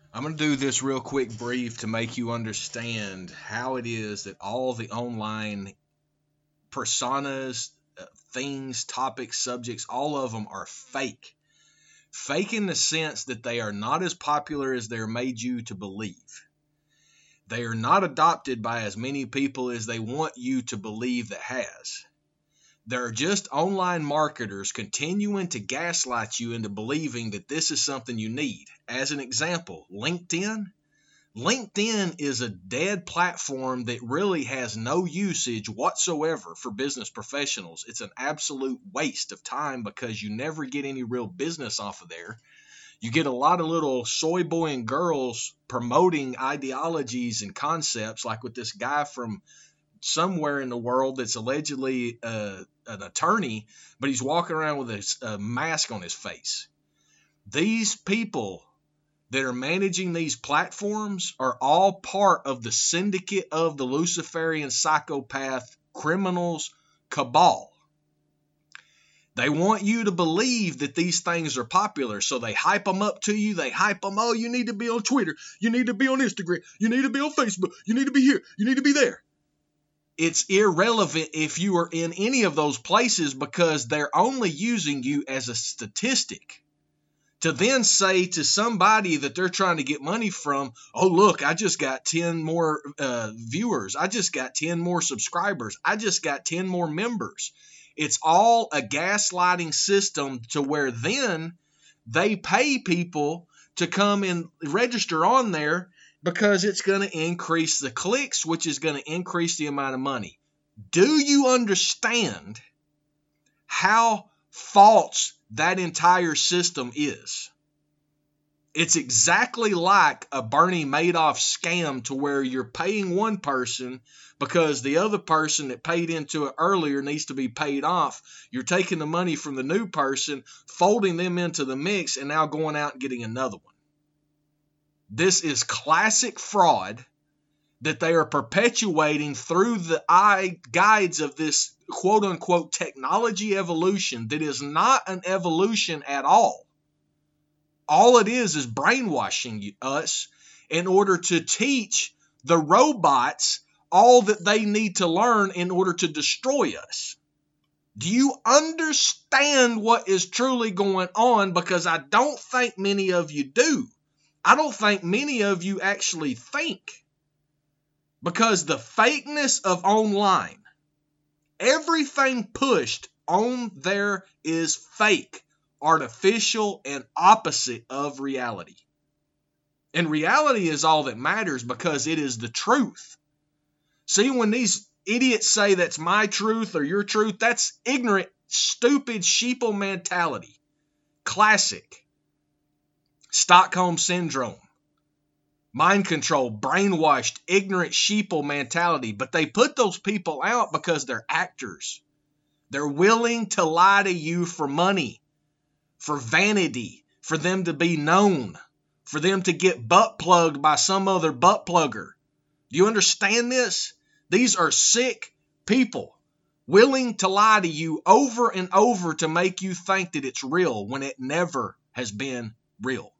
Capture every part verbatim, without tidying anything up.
I'm going to do this real quick brief to make you understand how it is that all the online personas, uh, things, topics, subjects, all of them are fake. Fake in the sense that they are not as popular as they're made you to believe. They are not adopted by as many people as they want you to believe that has. They're just online marketers continuing to gaslight you into believing that this is something you need. As an example, LinkedIn. LinkedIn is a dead platform that really has no usage whatsoever for business professionals. It's an absolute waste of time because you never get any real business off of there. You get a lot of little soy boy and girls promoting ideologies and concepts, like with this guy from somewhere in the world that's allegedly uh, an attorney, but he's walking around with a, a mask on his face. These people that are managing these platforms are all part of the syndicate of the Luciferian psychopath criminals cabal. They want you to believe that these things are popular, so they hype them up to you. They hype them, oh, you need to be on Twitter. You need to be on Instagram. You need to be on Facebook. You need to be here. You need to be there. It's irrelevant if you are in any of those places because they're only using you as a statistic to then say to somebody that they're trying to get money from, oh, look, I just got ten more uh, viewers. I just got ten more subscribers. I just got ten more members. It's all a gaslighting system to where then they pay people to come and register on there because it's going to increase the clicks, which is going to increase the amount of money. Do you understand how false that entire system is? It's exactly like a Bernie Madoff scam to where you're paying one person because the other person that paid into it earlier needs to be paid off. You're taking the money from the new person, folding them into the mix, and now going out and getting another one. This is classic fraud that they are perpetuating through the eye guides of this quote-unquote technology evolution that is not an evolution at all. All it is is brainwashing us in order to teach the robots all that they need to learn in order to destroy us. Do you understand what is truly going on? Because I don't think many of you do. I don't think many of you actually think. Because the fakeness of online, everything pushed on there is fake, artificial, and opposite of reality. And reality is all that matters because it is the truth. See, when these idiots say that's my truth or your truth, that's ignorant, stupid, sheeple mentality. Classic. Stockholm Syndrome. Mind control, brainwashed, ignorant sheeple mentality. But they put those people out because they're actors. They're willing to lie to you for money, for vanity, for them to be known, for them to get butt plugged by some other butt plugger. Do you understand this? These are sick people willing to lie to you over and over to make you think that it's real when it never has been real.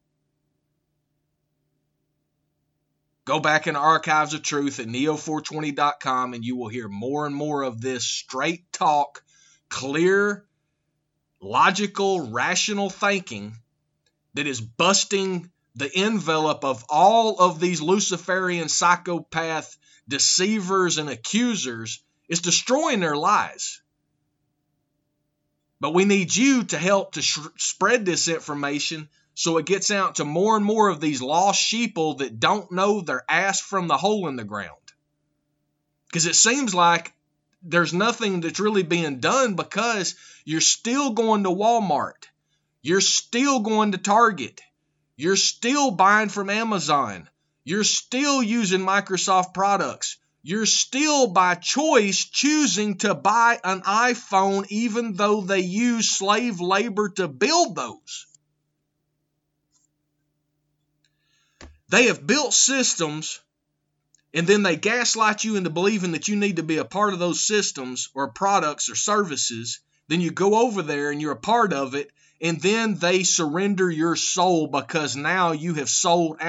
Go back in the archives of truth at neo four twenty dot com and you will hear more and more of this straight talk, clear, logical, rational thinking that is busting the envelope of all of these Luciferian psychopath deceivers and accusers. Is destroying their lives. But we need you to help to sh- spread this information so it gets out to more and more of these lost sheeple that don't know their ass from the hole in the ground. Because it seems like there's nothing that's really being done because you're still going to Walmart. You're still going to Target. You're still buying from Amazon. You're still using Microsoft products. You're still by choice choosing to buy an iPhone even though they use slave labor to build those. They have built systems and then they gaslight you into believing that you need to be a part of those systems or products or services. Then you go over there and you're a part of it, and then they surrender your soul because now you have sold out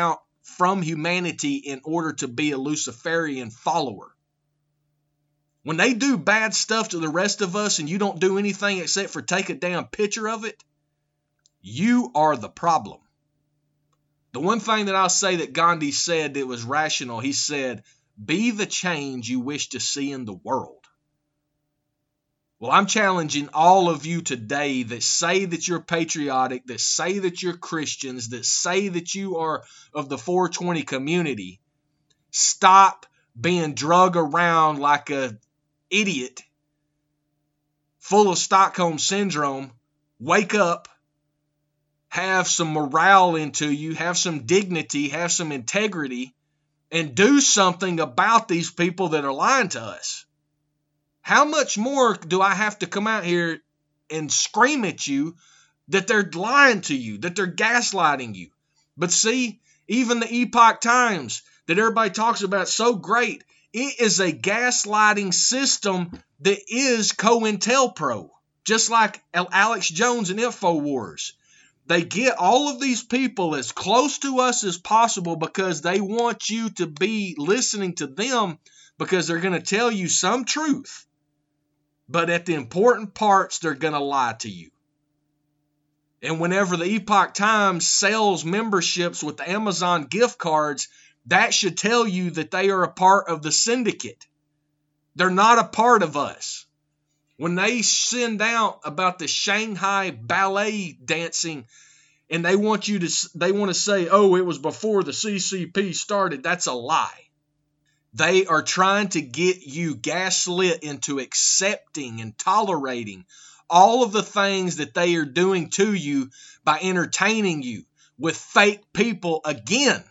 from humanity in order to be a Luciferian follower. When they do bad stuff to the rest of us and you don't do anything except for take a damn picture of it, you are the problem. The one thing that I'll say that Gandhi said that was rational, he said, be the change you wish to see in the world. Well, I'm challenging all of you today that say that you're patriotic, that say that you're Christians, that say that you are of the four twenty community. Stop being drug around like a idiot full of Stockholm Syndrome. Wake up. Have some morale into you. Have some dignity. Have some integrity. And do something about these people that are lying to us. How much more do I have to come out here and scream at you that they're lying to you, that they're gaslighting you? But see, even the Epoch Times that everybody talks about so great, it is a gaslighting system that is COINTELPRO, just like Alex Jones and InfoWars. They get all of these people as close to us as possible because they want you to be listening to them because they're going to tell you some truth. But at the important parts, they're going to lie to you. And whenever the Epoch Times sells memberships with Amazon gift cards, that should tell you that they are a part of the syndicate. They're not a part of us. When they send out about the Shanghai ballet dancing and they want you to, they want to say, oh, it was before the C C P started, that's a lie. They are trying to get you gaslit into accepting and tolerating all of the things that they are doing to you by entertaining you with fake people again.